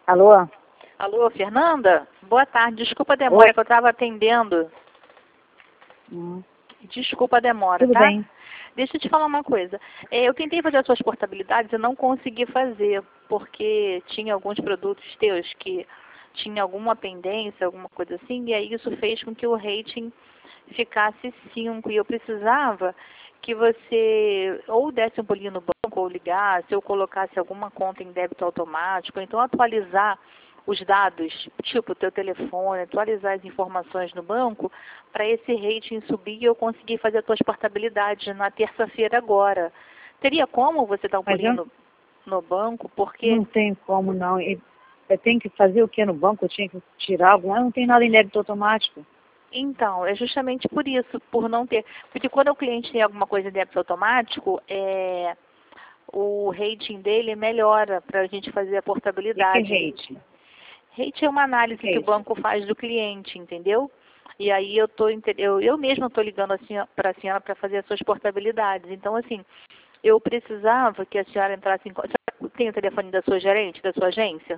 Alô? Alô, Fernanda? Boa tarde. Desculpa a demora, Oi? que eu estava atendendo. Desculpa a demora, Tudo tá? bem. Deixa eu te falar uma coisa. Eu tentei fazer as suas portabilidades e não consegui fazer, porque tinha alguns produtos teus que tinha alguma pendência, alguma coisa assim, e aí isso fez com que o rating ficasse 5. E eu precisava que você ou desse um pulinho no banco, ou ligasse, ou colocasse alguma conta em débito automático, ou então atualizar os dados, tipo o teu telefone, atualizar as informações no banco, para esse rating subir e eu conseguir fazer as tuas portabilidades na terça-feira agora. Teria como você dar um Mas pulinho eu no banco? Porque, não tenho como, não. Eu tenho que fazer o que no banco? Eu tinha que tirar algum... Eu não tenho nada em débito automático. então, é justamente por isso, por não ter. Porque quando o cliente tem alguma coisa em débito automático, o rating dele melhora para a gente fazer a E que portabilidade. rate? Rate é uma análise Que é que o isso? banco faz do cliente, entendeu? E aí eu mesma estou ligando assim para a senhora para fazer as suas portabilidades. Então, assim, eu precisava que a senhora entrasse em contato. Tem o telefone da sua gerente, da sua agência?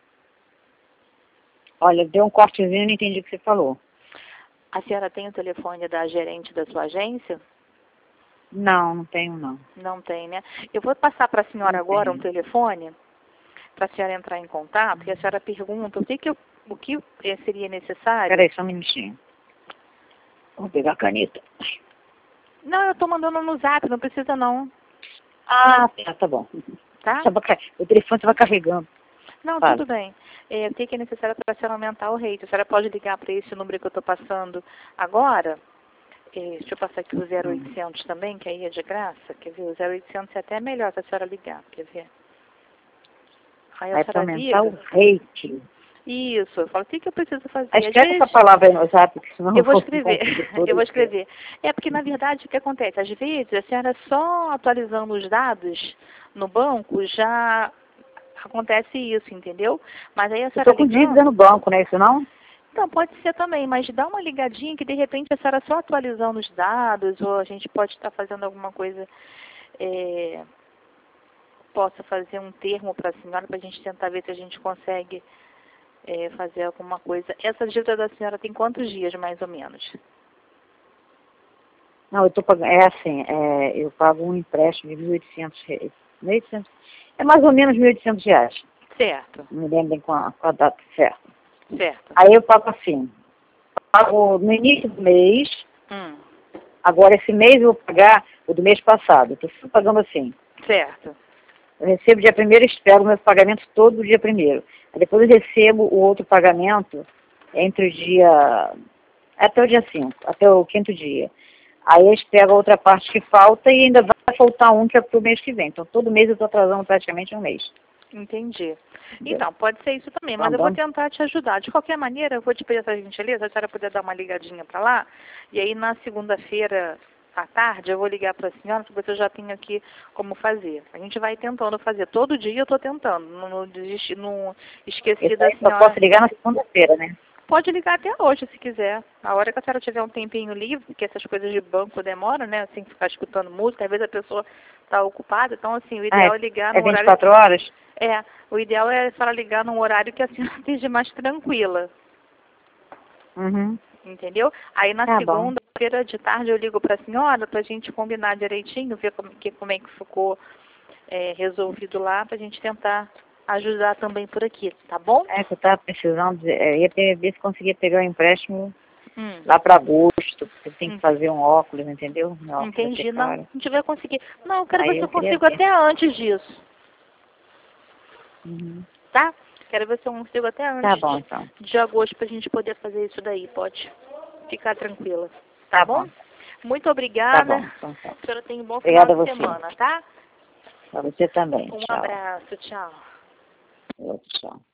Olha, deu um cortezinho e não entendi o que você falou. A senhora tem o telefone da gerente da sua agência? Não, não tenho, não. Não tem, né? Eu vou passar para a senhora Não agora um tenho. telefone para a senhora entrar em contato e a senhora pergunta o que seria necessário. Peraí, só um minutinho. Vou pegar a caneta. Não, eu estou mandando no zap, não precisa não, Ah, tá bom. tá? O telefone estava carregando. Não, Fala. tudo bem. O que é necessário para a senhora aumentar o rate? A senhora pode ligar para esse número que eu estou passando agora. Deixa eu passar aqui o 0800 também, que aí é de graça. Quer ver? O 0800 é até melhor para a senhora ligar. Quer ver? Aí a Vai para senhora aumentar o liga. rate. Isso, eu falo, o que eu preciso fazer? Às Escreve essa vezes, palavra aí no zap, porque senão eu eu vou vou me escrever, confundir toda. eu vou escrever. É porque, na verdade, o que acontece? Às vezes, a senhora só atualizando os dados no banco já acontece isso, entendeu? Mas aí a Eu senhora estou com dívida no ligando, banco, não é isso não? então pode ser também, mas dá uma ligadinha que de repente a senhora só atualizando os dados, ou a gente pode estar fazendo alguma coisa, é, possa fazer um termo para a senhora, para a gente tentar ver se a gente consegue fazer alguma coisa. Essa dívida da senhora tem quantos dias, mais ou menos? Não, eu estou pagando, é assim, eu pago um empréstimo de 1.800 reais. 1.800, é mais ou menos 1.800 reais. Certo, Não me lembro bem com a data certa. certo. Aí eu pago assim, pago no início do mês, Hum, agora esse mês eu vou pagar o do mês passado. Estou sempre pagando assim. certo, Eu recebo dia 1º e espero o meu pagamento todo dia 1º. Aí depois eu recebo o outro pagamento entre o dia, até o dia 5, até o 5º dia. Aí eles pegam a outra parte que falta e ainda vai faltar um que é para o mês que vem. Então todo mês eu estou atrasando praticamente um mês. entendi. Entendeu? Então, pode ser isso também, Tô mas eu vou andando. tentar te ajudar. De qualquer maneira, eu vou te pedir essa gentileza, se a senhora puder dar uma ligadinha para lá, e aí na segunda-feira à tarde eu vou ligar para a senhora, para ver se eu já tenho aqui como fazer. A gente vai tentando fazer. Todo dia eu estou tentando, não esqueci Esse da aí só posso senhora. ligar na segunda-feira, né? Pode ligar até hoje, se quiser. A hora que a senhora tiver um tempinho livre, porque essas coisas de banco demoram, né? Assim, ficar escutando música, às vezes a pessoa está ocupada. Então, assim, o Ah, ideal é ligar é num horário... 24 horas? O ideal é a senhora ligar num horário que a senhora esteja mais tranquila, Uhum. entendeu? Aí na Tá bom. segunda-feira de tarde eu ligo para a senhora para a gente combinar direitinho, ver como é que ficou resolvido lá, para a gente tentar ajudar também por aqui, tá bom? É que eu estava precisando, ia ver se conseguia pegar o empréstimo Hum. lá para agosto, porque tem que Hum. fazer um óculos, entendeu? Meu óculos vai ser Entendi. Não, caro. não tiver conseguir. Não, eu quero ver Aí se eu eu queria consigo ver. até antes disso, Uhum. tá? Quero ver se eu consigo até Tá antes bom, então. de agosto pra gente poder fazer isso daí. Pode ficar tranquila. Tá Tá bom? bom. Muito Tá obrigada. bom. Então, tá. A senhora tenha um bom final Obrigada a de você. semana, tá? Pra você também. Um Tchau. abraço. Tchau. Outro tchau.